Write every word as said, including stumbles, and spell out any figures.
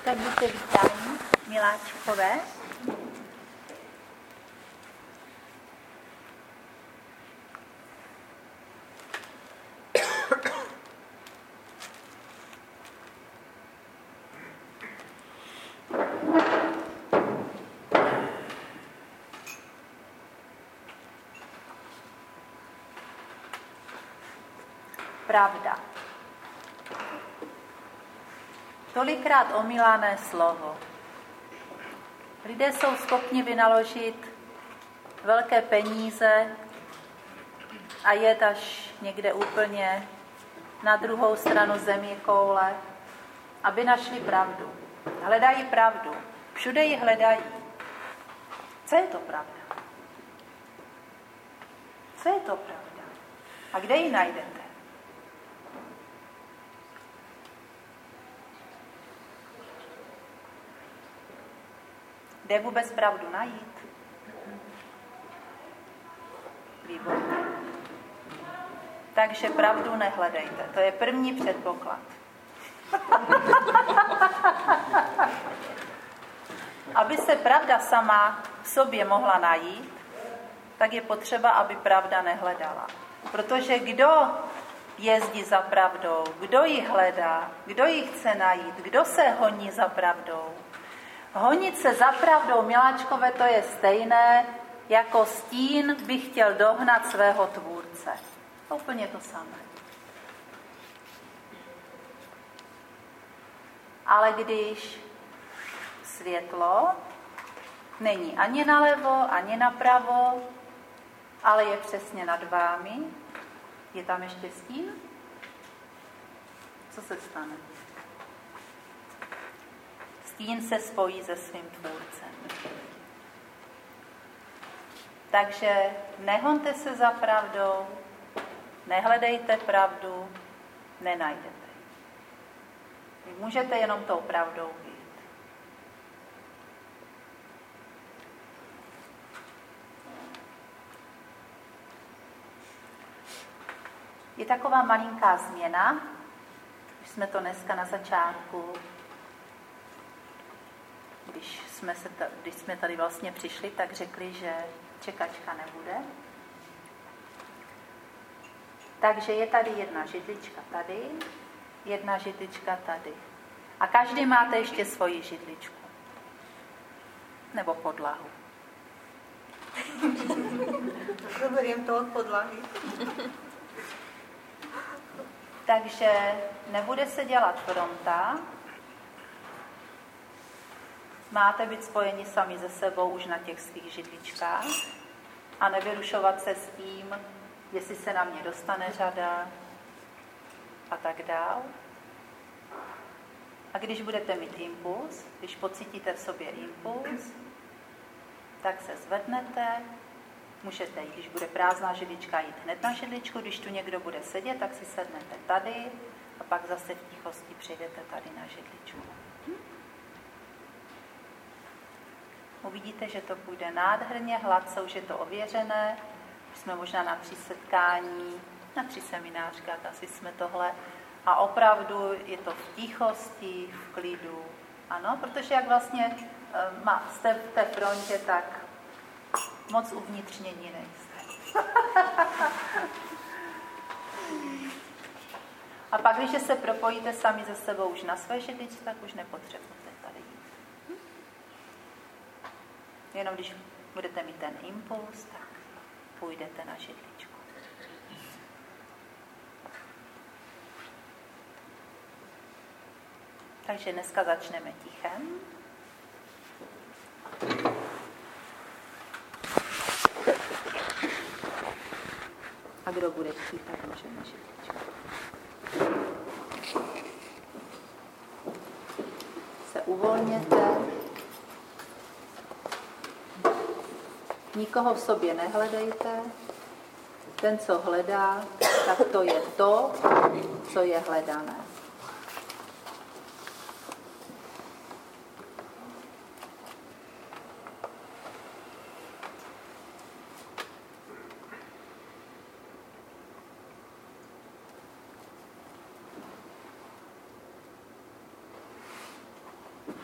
Tak buďte vítáni, miláčkové. Pravda. Tolikrát omílané slovo. Lidé jsou schopni vynaložit velké peníze a jet až někde úplně na druhou stranu země koule, aby našli pravdu. Hledají pravdu. Všude ji hledají. Co je to pravda? Co je to pravda? A kde ji najdete? Kde vůbec pravdu najít? Výborně. Takže pravdu nehledejte. To je první předpoklad. Aby se pravda sama v sobě mohla najít, tak je potřeba, aby pravda nehledala. Protože kdo jezdí za pravdou, kdo ji hledá, kdo ji chce najít, kdo se honí za pravdou? Honit se za pravdou, miláčkové, to je stejné, jako stín by chtěl dohnat svého tvůrce. To úplně to samé. Ale když světlo není ani nalevo, ani napravo, ale je přesně nad vámi, je tam ještě stín? Co se stane? Stín se spojí se svým tvůrcem. Takže nehonte se za pravdou, nehledejte pravdu, nenajdete. Vy můžete jenom tou pravdou být. Je taková malinká změna, už jsme to dneska na začátku, Když jsme, se ta, když jsme tady vlastně přišli, tak řekli, že čekačka nebude. Takže je tady jedna židlička tady, jedna židlička tady. A každý máte ještě svoji židličku. Nebo podlahu. Zoberiem to od podlahy. Takže nebude se dělat fronta, máte být spojeni sami se sebou už na těch svých židličkách a nevyrušovat se s tím, jestli se na mě dostane řada a tak dál. A když budete mít impuls, když pocítíte v sobě impuls, tak se zvednete, můžete jít, když bude prázdná židlička, jít hned na židličku, když tu někdo bude sedět, tak si sednete tady a pak zase v tichosti přijdete tady na židličku. Uvidíte, že to půjde nádherně, hladce, už je to ověřené. Už jsme možná na tři setkání, na tři seminářkách, asi jsme tohle. A opravdu je to v tichosti, v klidu. Ano, protože jak vlastně jste v té frontě, tak moc uvnitřnění nejste. A pak, když se propojíte sami ze sebou už na své židličce, tak už nepotřebujete tady jít. Jenom když budete mít ten impuls, tak půjdete na židličku. Takže dneska začneme tichem. A kdo bude chtít, tak může na židličku. Se uvolněte. Nikoho v sobě nehledejte. Ten, co hledá, tak to je to, co je hledané.